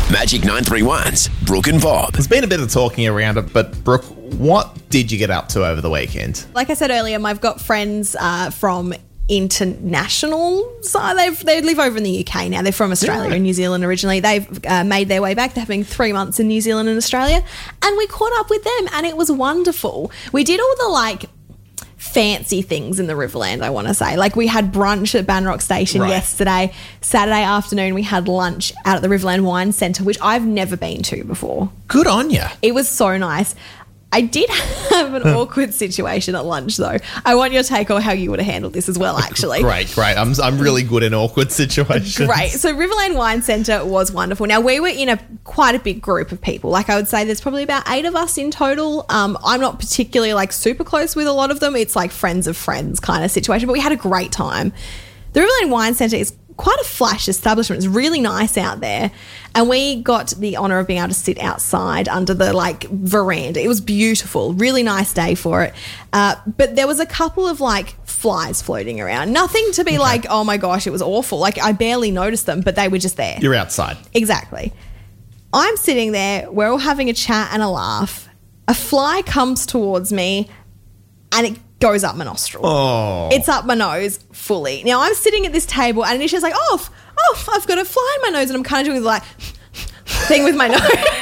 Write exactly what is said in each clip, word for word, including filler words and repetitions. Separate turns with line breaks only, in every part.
Magic nine three one's Brooke and Bob.
There's been a bit of talking around it, but Brooke, what did you get up to over the weekend?
Like I said earlier, I've got friends uh, from international side. They've, they live over in the U K now. They're from Australia
Yeah.
and New Zealand originally. They've uh, made their way back. They're having three months in New Zealand and Australia. And we caught up with them and it was wonderful. We did all the like fancy things in the Riverland, I want to say. Like we had brunch at Banrock Station
Right.
yesterday. Saturday afternoon we had lunch out at the Riverland Wine Centre, which I've never been to before.
Good on you.
It was so nice. I did have an awkward situation at lunch, though. I want your take on how you would have handled this as well, actually.
Great, great. I'm I'm really good in awkward situations.
Great. So Riverland Wine Centre was wonderful. Now, we were in a quite a big group of people. Like I would say there's probably about eight of us in total. Um, I'm not particularly like super close with a lot of them. It's like friends of friends kind of situation, but we had a great time. The Riverland Wine Centre is quite a flash establishment. It's really nice out there. And we got the honour of being able to sit outside under the like veranda. It was beautiful. Really nice day for it. Uh, but there was a couple of like flies floating around. Nothing to be
Okay.
like, oh my gosh, it was awful. Like I barely noticed them, but they were just there.
You're outside.
Exactly. I'm sitting there. We're all having a chat and a laugh. A fly comes towards me and it goes up my nostril.
Oh.
It's up my nose fully. Now, I'm sitting at this table and Anisha's like, oh, f- oh, f- I've got a fly in my nose. And I'm kind of doing the like thing with my nose.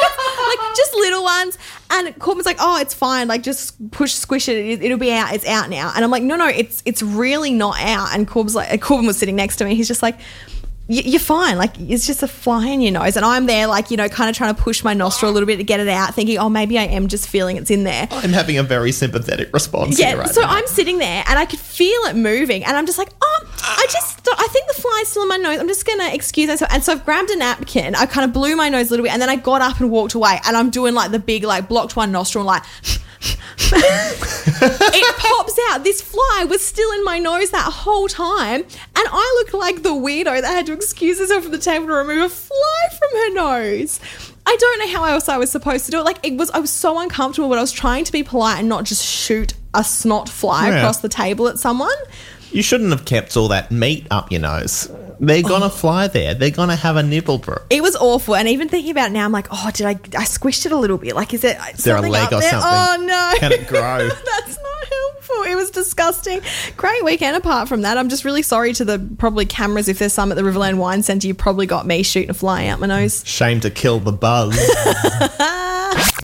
Like just little ones. And Corbin's like, oh, it's fine. Like just push, squish it. it. It'll be out. It's out now. And I'm like, no, no, it's it's really not out. And Corbin's like, Corbin was sitting next to me. He's just like, y- you're fine. Like it's just a fly in your nose. And I'm there like, you know, kind of trying to push my nostril a little bit to get it out, thinking, oh, maybe I am just feeling it's in there.
I'm having a very sympathetic response
Yeah,
here right
so
now.
I'm sitting there and I could feel it moving and I'm just like, oh, I just, I think the fly's still in my nose. I'm just going to excuse myself. And so I've grabbed a napkin. I kind of blew my nose a little bit and then I got up and walked away and I'm doing like the big, like blocked one nostril and like, it pops out. This fly was still in my nose that whole time and I looked like the weirdo that had to excuse herself from the table to remove a fly from her nose. I don't know how else I was supposed to do it. Like it was, I was so uncomfortable, but I was trying to be polite and not just shoot a snot fly
Yeah.
across the table at someone.
You shouldn't have kept all that meat up your nose. They're going to fly there. They're going to have a nibble, Brooke.
It was awful. And even thinking about it now, I'm like, oh, did I, I squished it a little bit. Like, is it
Is there a
something
leg
up
or
there?
something?
Oh, no.
Can it grow?
That's not helpful. It was disgusting. Great weekend apart from that. I'm just really sorry to the probably cameras. If there's some at the Riverland Wine Centre, you probably got me shooting a fly out my nose.
Shame to kill the buzz.